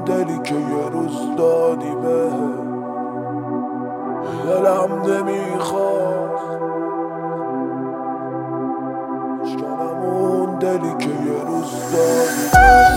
دلی که یه روز دادی به دلم نمیخواست اشکنم اون دلی که یه روز دادی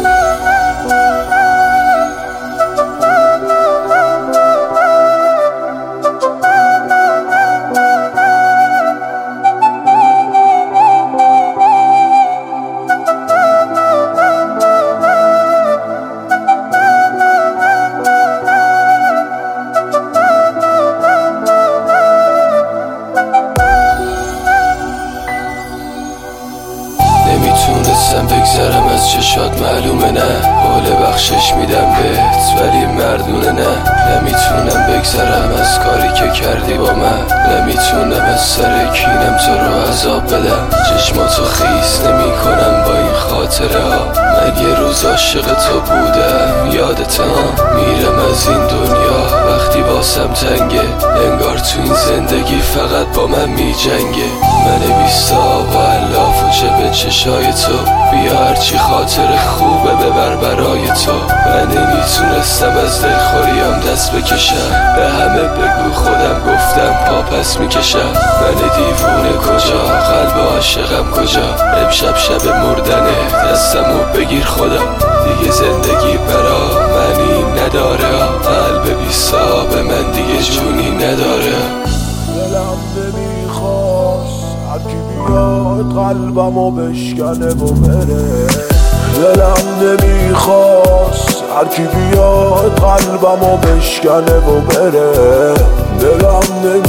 نمیتونستم بگذرم از چشات معلومه نه حال بخشش میدم بهت ولی مردونه نه نمیتونم بگذرم از کاری که کردی با من نمیتونم از سر کینم تو رو عذاب بدم چشماتو خیس نمی کنم با این خاطره ها من یه روز عاشق تو بودم یادت میرم از این دنیا وقتی واسم تنگه انگار تو این زندگی فقط با من میجنگه من بیستا و علاف و به چشای تو بیا هرچی خاطر خوبه ببر برای تو من نمیتونستم از دلخوریم دست بکشم به همه بگو خودم گفتم پا پس میکشم من دیوونه کجا قلب عاشقم کجا امشب شب مردنه دستمو بگیر خدا دیگه زندگی برا منی نداره قلب بی صاحب من دیگه جونی نداره دلم نمیخواست هرکی بیاد قلبمو بشکنه و بره دلم نمیخواست هرکی بیاد قلبمو بشکنه و بره دلم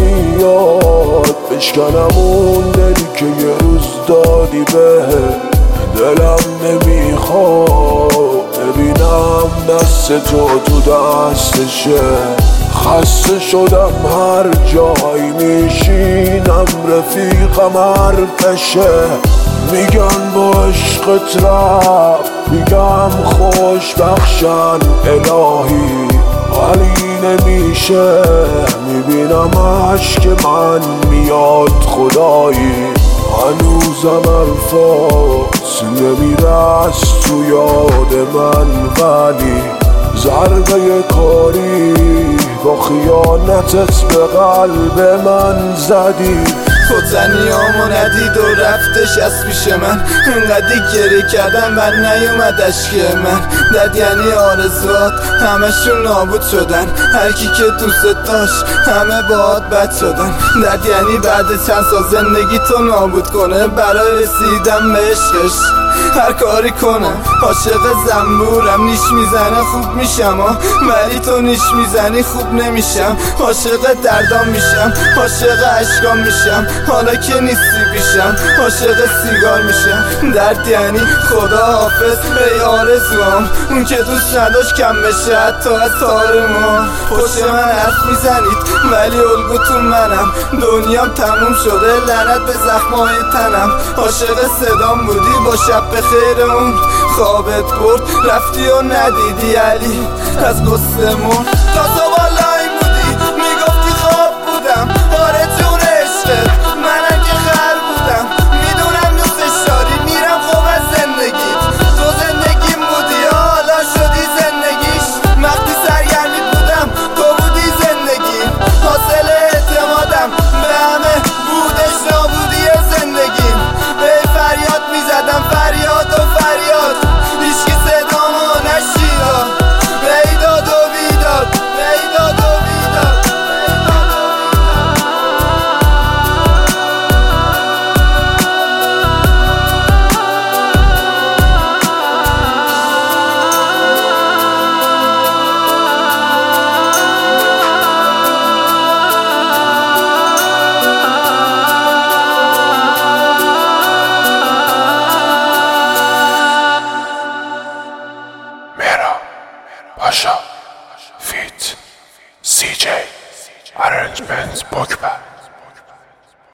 نمیاد بشکنم اون دلی که یه روز دادی به دلم نمیخواد ببینم دست تو دستشه خسته شدم هر جایی میشینم رفیقم حرفشه میگن با عشقت رفت میگم خوش بخشن الهی ولی نمیشه میبینم عشق من میاد خدایی هنوزم الفاظ نمیره از تو یاد من ولی ضربه کاری با خیانتت به قلب من زدی تو تنیامو ندید و رفتش از پیش من انقدر گریه کردم و نیومد اشک من دد یعنی آرزوات همشون نابود شدن هرکی که دوست داشت همه باهات بد شدن دد یعنی بعد چند سال زندگی تو نابود کنه برای رسیدن به عشقش هر کاری کنم عاشق زنبورم نیش میزنه خوب میشم ولی تو نیش میزنی خوب نمیشم عاشق دردام میشم عاشق عشقام میشم حالا که نیستی پیشم عاشق سیگار میشم درد یعنی خدا حافظ به آرزوام اون که دوست نداشت کم بشه حتی از تار ما پشت من حرف میزنید ولی الگوتون منم دنیام تموم شده لعنت به زخمای تنم عاشق صدام بودی با شب به خیر اون خوابت برد رفتی و ندیدی علی از قصه مرد تا تو بالای بودی میگفتی خواب بودم آره جون عشقت منم که خر بودم میدونم دوستش داری میرم خوب از زندگیت تو زندگیم بودی حالا شدی زندگیش وقتی سرگرمی بودم تو بودی زندگی حاصل اعتمادم به همه بودش نابودی زندگیم به فریاد میزدم فریاد و فریاد هیچکی صدامو نشیدم بیداد و بیداد بیداد و بیداد Pasha, feat, CJ, arrangements, Pogba.